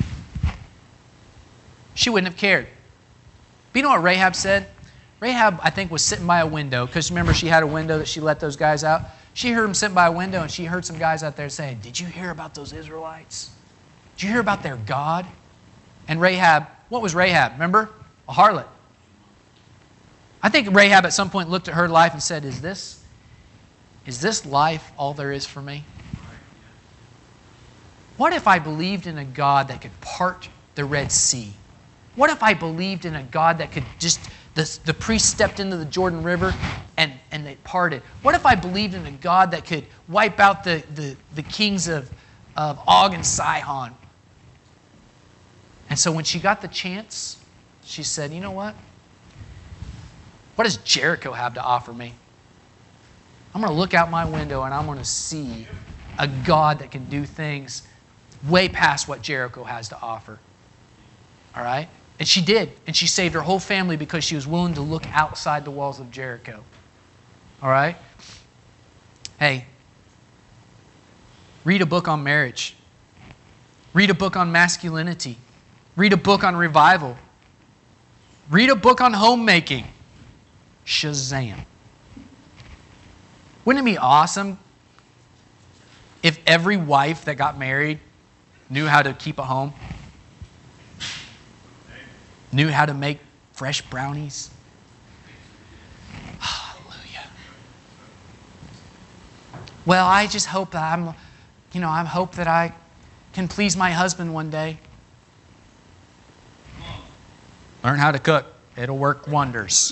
[SPEAKER 1] she wouldn't have cared. But you know what Rahab said? Rahab, I think, was sitting by a window, because remember she had a window that she let those guys out? She heard them sitting by a window, and she heard some guys out there saying, did you hear about those Israelites? Did you hear about their God? And Rahab, what was Rahab? Remember? A harlot. I think Rahab at some point looked at her life and said, is this, is this life all there is for me? What if I believed in a God that could part the Red Sea? What if I believed in a God that could just, the, the priest stepped into the Jordan River and, and they parted? What if I believed in a God that could wipe out the, the, the kings of, of Og and Sihon? And so when she got the chance, she said, you know what? What does Jericho have to offer me? I'm going to look out my window and I'm going to see a God that can do things way past what Jericho has to offer. All right? And she did. And she saved her whole family because she was willing to look outside the walls of Jericho. All right? Hey, read a book on marriage. Read a book on masculinity. Read a book on revival. Read a book on homemaking. Shazam. Wouldn't it be awesome if every wife that got married knew how to keep a home? Knew how to make fresh brownies. Hallelujah. Well, I just hope that I'm, you know, I hope that I can please my husband one day. Learn how to cook. It'll work wonders.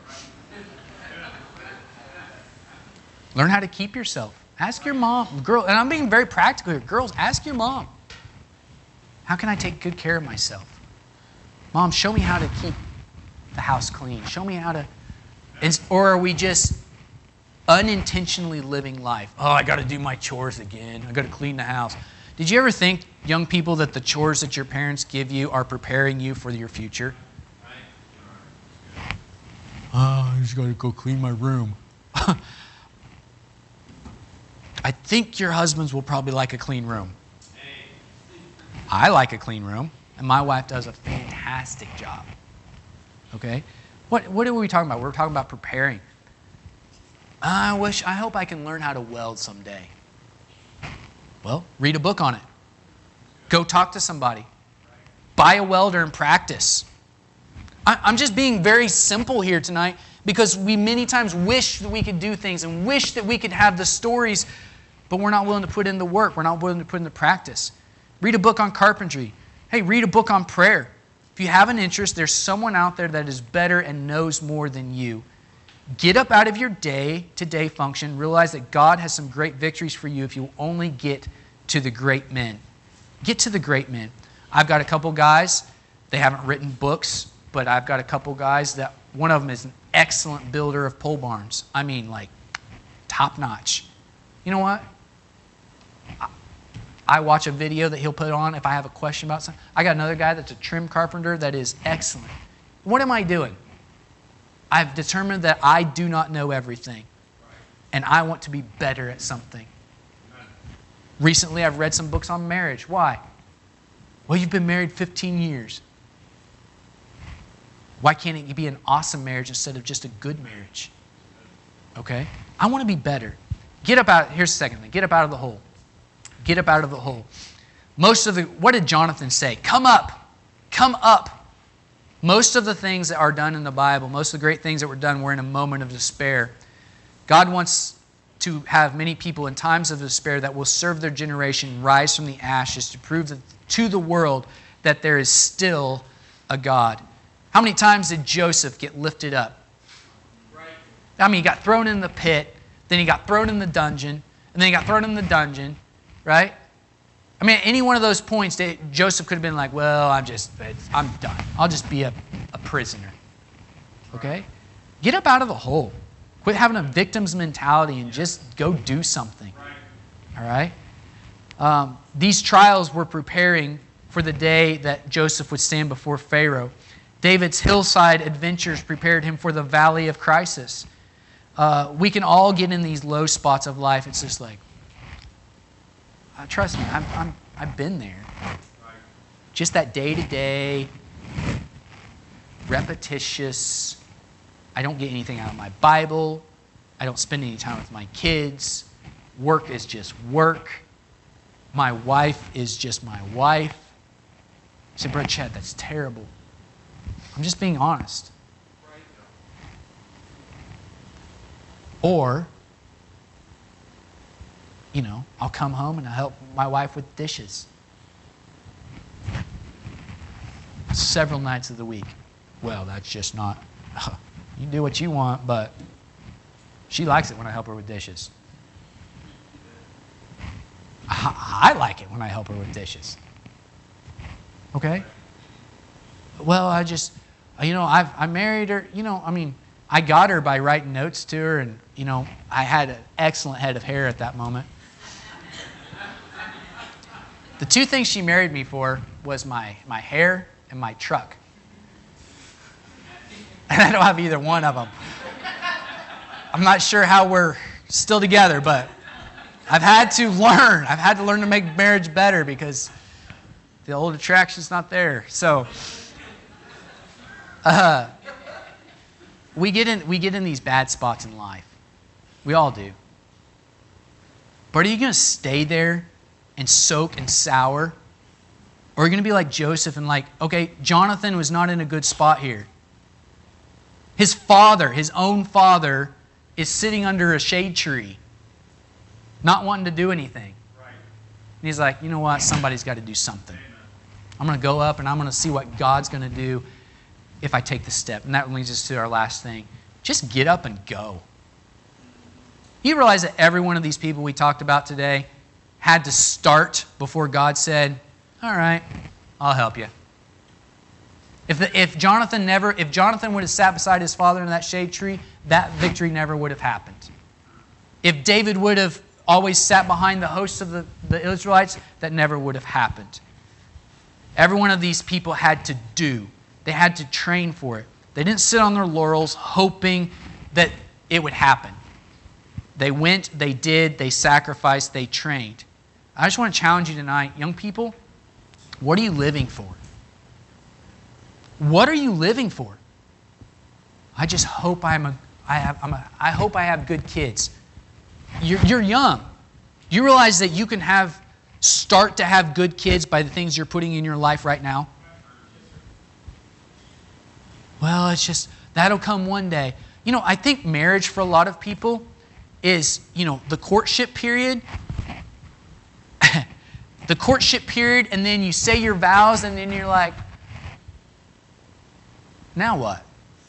[SPEAKER 1] Learn how to keep yourself. Ask your mom. Girl, and I'm being very practical here. Girls, ask your mom. How can I take good care of myself? Mom, show me how to keep the house clean. Show me how to... Or are we just unintentionally living life? Oh, I got to do my chores again. I got to clean the house. Did you ever think, young people, that the chores that your parents give you are preparing you for your future? Oh, I just got to go clean my room. I think your husbands will probably like a clean room. I like a clean room, and my wife does a fantastic job. Okay? What, what are we talking about? We're talking about preparing. I wish, I hope I can learn how to weld someday. Well, read a book on it. Go talk to somebody. Buy a welder and practice. I, I'm just being very simple here tonight because we many times wish that we could do things and wish that we could have the stories, but we're not willing to put in the work. We're not willing to put in the practice. Read a book on carpentry. Hey, read a book on prayer. If you have an interest, there's someone out there that is better and knows more than you. Get up out of your day-to-day function. Realize that God has some great victories for you if you only get to the great men. Get to the great men. I've got a couple guys. They haven't written books, but I've got a couple guys that one of them is an excellent builder of pole barns. I mean, like, top-notch. You know what? I watch a video that he'll put on if I have a question about something. I got another guy that's a trim carpenter that is excellent. What am I doing? I've determined that I do not know everything, and I want to be better at something. Recently, I've read some books on marriage. Why? Well, you've been married fifteen years. Why can't it be an awesome marriage instead of just a good marriage? Okay? I want to be better. Get up out, here's the second thing. Get up out of the hole. Get up out of the hole. Most of the, what did Jonathan say? Come up. Come up. Most of the things that are done in the Bible, most of the great things that were done were in a moment of despair. God wants to have many people in times of despair that will serve their generation rise from the ashes to prove that, to the world that there is still a God. How many times did Joseph get lifted up? Right. I mean, he got thrown in the pit, then he got thrown in the dungeon, and then he got thrown in the dungeon, right? I mean, any one of those points, Joseph could have been like, well, I'm just, I'm done. I'll just be a, a prisoner. Okay? Get up out of the hole. Quit having a victim's mentality and just go do something. All right? Um, these trials were preparing for the day that Joseph would stand before Pharaoh. David's hillside adventures prepared him for the valley of crisis. Uh, we can all get in these low spots of life. It's just like, Uh, trust me, I'm, I'm, I've been there. Just that day-to-day, repetitious, I don't get anything out of my Bible. I don't spend any time with my kids. Work is just work. My wife is just my wife. I said, Brother Chad, that's terrible. I'm just being honest. Or, you know, I'll come home and I'll help my wife with dishes. Several nights of the week. Well, that's just not, you do what you want, but she likes it when I help her with dishes. I, I like it when I help her with dishes. Okay? Well, I just, you know, I've, I married her, you know, I mean, I got her by writing notes to her, and, you know, I had an excellent head of hair at that moment. The two things she married me for was my, my hair and my truck. And I don't have either one of them. I'm not sure how we're still together, but I've had to learn. I've had to learn to make marriage better because the old attraction's not there. So, uh, we get in we get in these bad spots in life. We all do. But are you going to stay there and soak and sour? Or are you going to be like Joseph and like, okay, Jonathan was not in a good spot here. His father, his own father, is sitting under a shade tree, not wanting to do anything.
[SPEAKER 2] Right.
[SPEAKER 1] And he's like, you know what? Somebody's got to do something.
[SPEAKER 2] Amen.
[SPEAKER 1] I'm going to go up and I'm going to see what God's going to do if I take the step. And that leads us to our last thing. Just get up and go. You realize that every one of these people we talked about today had to start before God said, all right, I'll help you. If, the, if Jonathan never, if Jonathan would have sat beside his father in that shade tree, that victory never would have happened. If David would have always sat behind the hosts of the, the Israelites, that never would have happened. Every one of these people had to do. They had to train for it. They didn't sit on their laurels hoping that it would happen. They went, they did, they sacrificed, they trained. I just want to challenge you tonight, young people, what are you living for? What are you living for? I just hope I'm a, I have, I'm a, I hope I have good kids. You're, you're young. You realize that you can have, start to have good kids by the things you're putting in your life right now? Well, it's just, that'll come one day. You know, I think marriage for a lot of people is, you know, the courtship period. The courtship period, and then you say your vows, and then you're like, now what?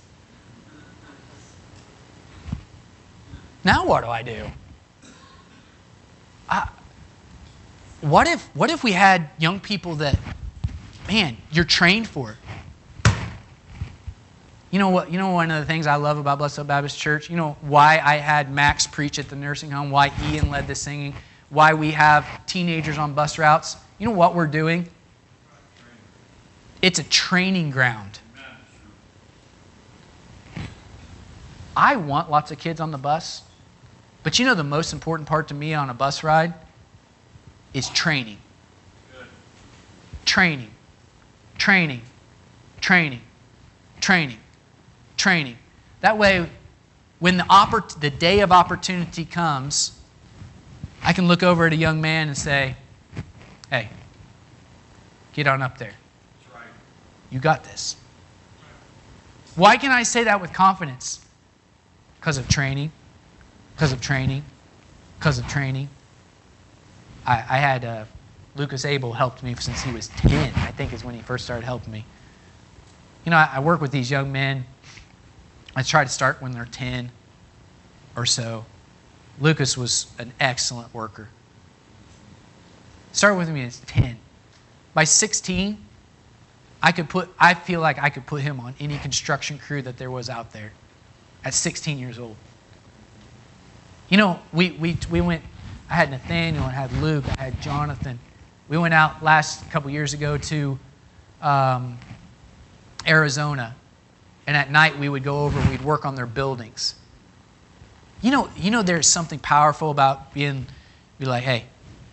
[SPEAKER 1] Now what do I do? I, what if, what if we had young people that, man, you're trained for it? You know what? You know one of the things I love about Blessed Hope Baptist Church? You know why I had Max preach at the nursing home, why Ian led the singing, why we have teenagers on bus routes? You know what we're doing? It's a training ground. I want lots of kids on the bus, but you know the most important part to me on a bus ride is training.
[SPEAKER 2] Good.
[SPEAKER 1] Training. Training. Training. Training. Training. That way, when the, oppor- the day of opportunity comes, I can look over at a young man and say, hey, get on up there.
[SPEAKER 2] That's right.
[SPEAKER 1] You got this. Why can I say that with confidence? Because of training. Because of training. Because of training. I, I had uh, Lucas Abel helped me since he was ten, I think is when he first started helping me. You know, I, I work with these young men. I try to start when they're ten or so. Lucas was an excellent worker. Started with me at ten. By sixteen, I could put. I feel like I could put him on any construction crew that there was out there. At sixteen years old. You know, we we we went. I had Nathaniel, I had Luke, I had Jonathan. We went out last couple years ago to um, Arizona, and at night we would go over. We'd work on their buildings. You know, you know, there's something powerful about being, be like, hey,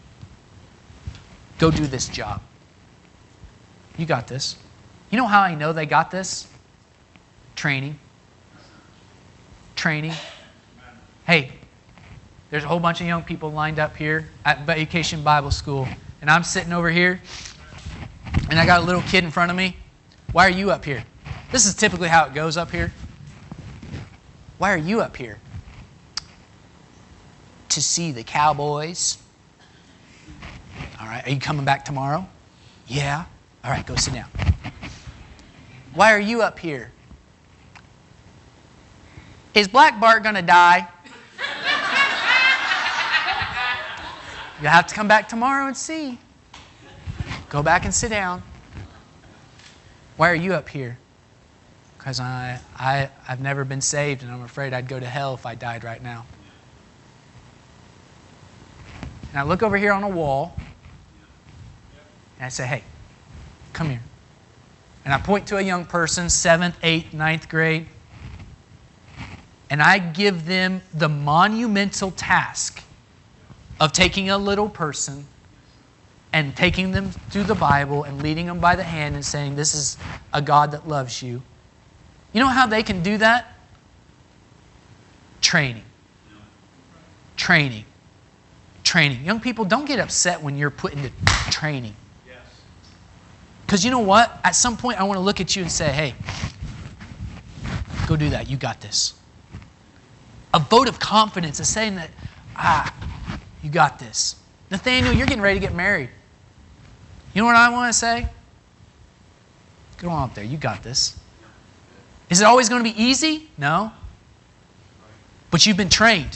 [SPEAKER 1] go do this job. You got this. You know how I know they got this? Training. Training. Hey, there's a whole bunch of young people lined up here at Vacation Bible School, and I'm sitting over here, and I got a little kid in front of me. Why are you up here? This is typically how it goes up here. Why are you up here? To see the Cowboys. All right, are you coming back tomorrow? Yeah. All right, go sit down. Why are you up here? Is Black Bart going to die? You'll have to come back tomorrow and see. Go back and sit down. Why are you up here? Because I, I, I've never been saved, and I'm afraid I'd go to hell if I died right now. And I look over here on a wall, and I say, hey, come here. And I point to a young person, seventh, eighth, ninth grade, and I give them the monumental task of taking a little person and taking them through the Bible and leading them by the hand and saying, this is a God that loves you. You know how they can do that? Training. Training. Training. Young people, don't get upset when you're put into training.
[SPEAKER 2] Yes.
[SPEAKER 1] Because you know what? At some point, I want to look at you and say, hey, Go do that. You got this. A vote of confidence is saying that, ah, you got this. Nathaniel, you're getting ready to get married. You know what I want to say? Go on up there. You got this. Is it always going to be easy? No. But you've been trained.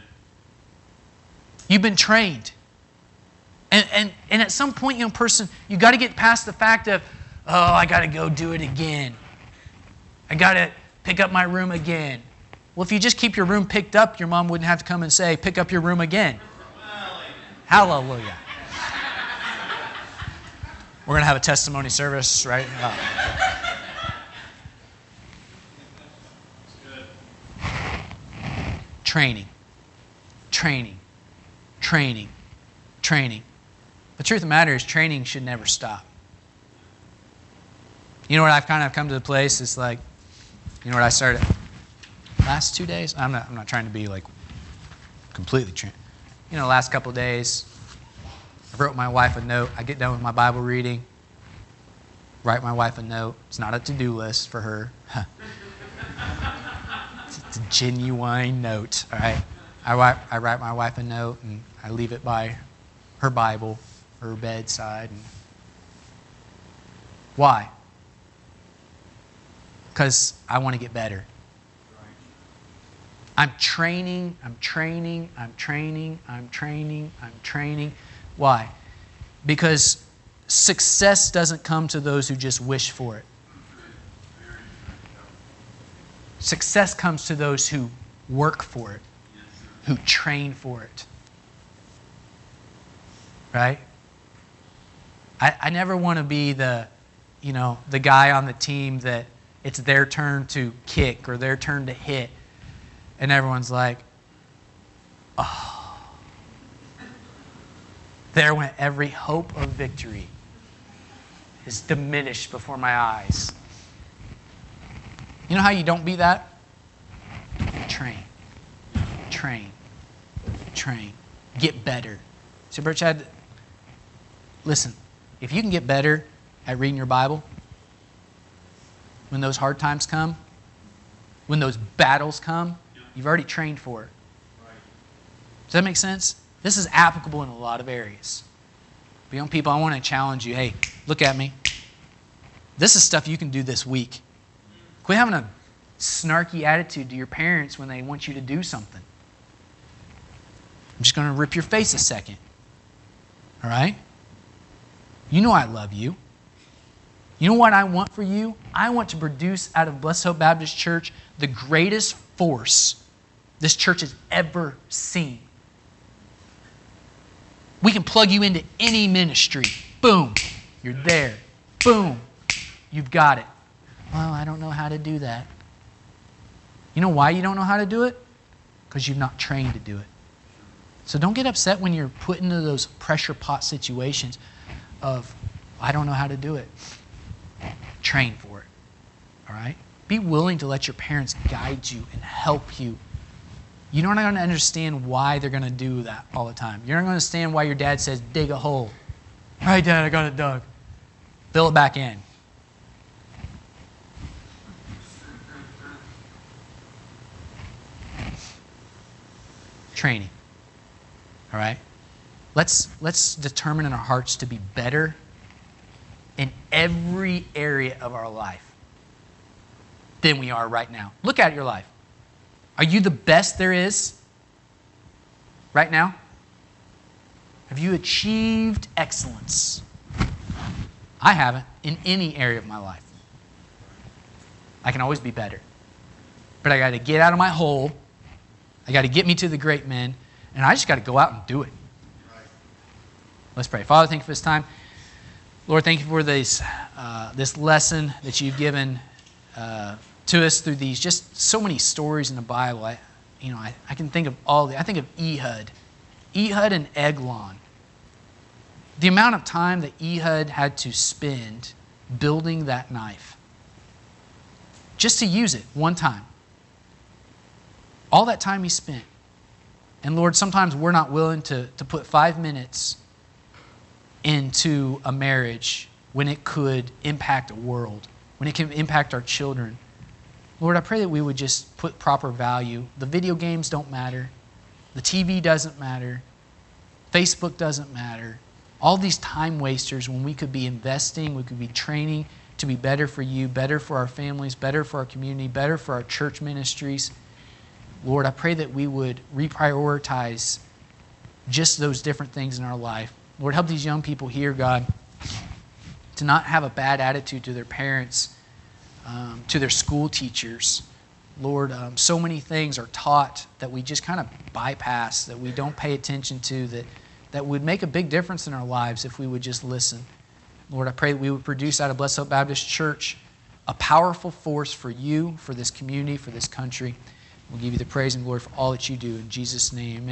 [SPEAKER 1] You've been trained. And, and, and at some point, young person, you got to get past the fact of, oh, I got to go do it again. I got to pick up my room again. Well, if you just keep your room picked up, your mom wouldn't have to come and say, pick up your room again. Hallelujah. We're going to have a testimony service, right? Oh. Training. Training. Training. Training. The truth of the matter is training should never stop. You know what I've kind of come to the place? It's like, you know what I started last two days? I'm not, I'm not trying to be like completely trained. You know, the last couple of days, I wrote my wife a note. I get done with my Bible reading, write my wife a note. It's not a to-do list for her. it's, it's a genuine note, all right? I write, I write my wife a note, and I leave it by her Bible, her bedside. And why? Because I want to get better. I'm training, I'm training, I'm training, I'm training, I'm training. Why? Because success doesn't come to those who just wish for it. Success comes to those who work for it, who train for it. Right? I, I never want to be the, you know, the guy on the team that it's their turn to kick or their turn to hit. And everyone's like, oh. There went every hope of victory. Is diminished before my eyes. You know how you don't be that? Train. Train. Train. Get better. See, Brother Chad, listen, if you can get better at reading your Bible, when those hard times come, when those battles come, you've already trained for it. Does that make sense? This is applicable in a lot of areas. But young people, I want to challenge you. Hey, look at me. This is stuff you can do this week. Quit having a snarky attitude to your parents when they want you to do something. I'm just going to rip your face a second. All right? You know I love you. You know what I want for you? I want to produce out of Blessed Hope Baptist Church the greatest force this church has ever seen. We can plug you into any ministry. Boom, you're there. Boom, you've got it. Well, I don't know how to do that. You know why you don't know how to do it? Because you've not trained to do it. So don't get upset when you're put into those pressure pot situations of, I don't know how to do it. Train for it. All right? Be willing to let your parents guide you and help you. You're not going to understand why they're going to do that all the time. You're not going to understand why your dad says, dig a hole. All right, Dad, I got it dug. Fill it back in. Training. All right? Let's, let's determine in our hearts to be better in every area of our life than we are right now. Look at your life. Are you the best there is right now? Have you achieved excellence? I haven't in any area of my life. I can always be better. But I got to get out of my hole. I got to get me to the great men. And I just got to go out and do it. Let's pray. Father, thank you for this time. Lord, thank you for this, uh, this lesson that you've given uh, to us through these just so many stories in the Bible. I, you know, I, I can think of all the. I think of Ehud, Ehud and Eglon. The amount of time that Ehud had to spend building that knife, just to use it one time. All that time he spent. And Lord, sometimes we're not willing to, to put five minutes into a marriage when it could impact a world, when it can impact our children. Lord, I pray that we would just put proper value. The video games don't matter. The T V doesn't matter. Facebook doesn't matter. All these time wasters when we could be investing, we could be training to be better for you, better for our families, better for our community, better for our church ministries. Lord, I pray that we would reprioritize just those different things in our life. Lord, help these young people here, God, to not have a bad attitude to their parents, um, to their school teachers. Lord, um, so many things are taught that we just kind of bypass, that we don't pay attention to, that, that would make a big difference in our lives if we would just listen. Lord, I pray that we would produce out of Blessed Hope Baptist Church a powerful force for you, for this community, for this country. We'll give you the praise and glory for all that you do. In Jesus' name, amen.